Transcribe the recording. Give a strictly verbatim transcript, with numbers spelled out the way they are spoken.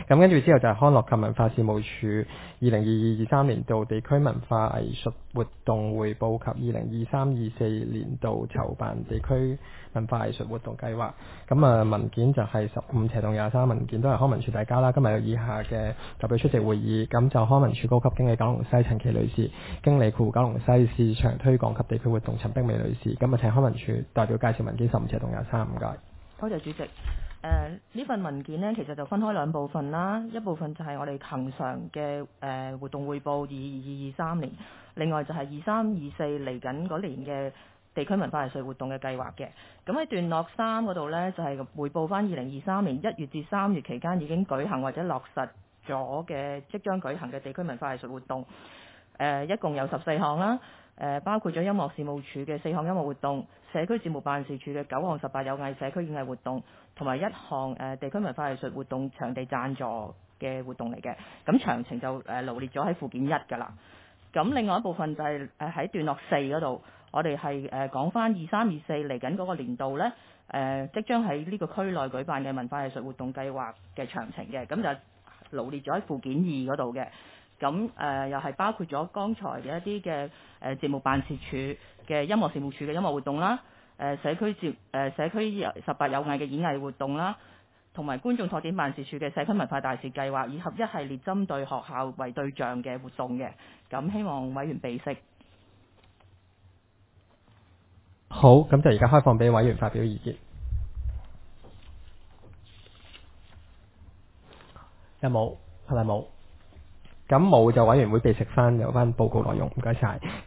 咁跟住之後就係康樂及文化事務處二零二二二三年度地區文化藝術活動匯報及二零二三二四年度籌辦地區文化藝術活動計劃。咁啊文件就係十五斜同廿三文件都係康文署遞交啦。今日有以下嘅代表出席會議，咁就康文署高級經理九龍西陳琪女士，經理庫九龍西市場推廣及地區活動陳碧美女士。咁啊請康文署代表介紹文件十五斜同廿三，唔該。 多謝主席。誒、呃、呢份文件呢，其實就分開兩部分啦，一部分就係我哋恆常嘅誒、呃、活動匯報二二二三年，另外就係二三二四嚟緊嗰年嘅地區文化藝術活動嘅計劃嘅。咁喺段落三嗰度呢，就係、是、匯報翻二零二三年一月至三月期間已經舉行或者落實咗嘅即將舉行嘅地區文化藝術活動，誒、呃、一共有十四項啦。誒包括咗音樂事務處嘅四項音樂活動，社區事務辦事處嘅九項十八有藝社區演藝活動，同埋一項誒地區文化藝術活動場地贊助嘅活動嚟嘅。咁詳情就誒羅列咗喺附件一㗎啦。咁另外一部分就係誒喺段落四嗰度，我哋係誒講翻二三二四嚟緊嗰個年度呢，誒即將喺呢個區內舉辦嘅文化藝術活動計劃嘅詳情嘅，咁就羅列咗喺附件二嗰度嘅。咁誒、呃、又係包括咗剛才嘅一啲嘅誒節目辦事處嘅音樂事務處嘅音樂活動啦，誒、呃、社區節誒、呃、社區十八有藝嘅演藝活動啦，同埋觀眾拓展辦事處嘅社區文化大使計劃，以及一系列針對學校為對象嘅活動嘅。咁希望委員備悉。 好，咁就而家開放俾委員發表意見。有冇？係咪冇？咁冇就委員會備悉翻有關報告內容，唔該晒。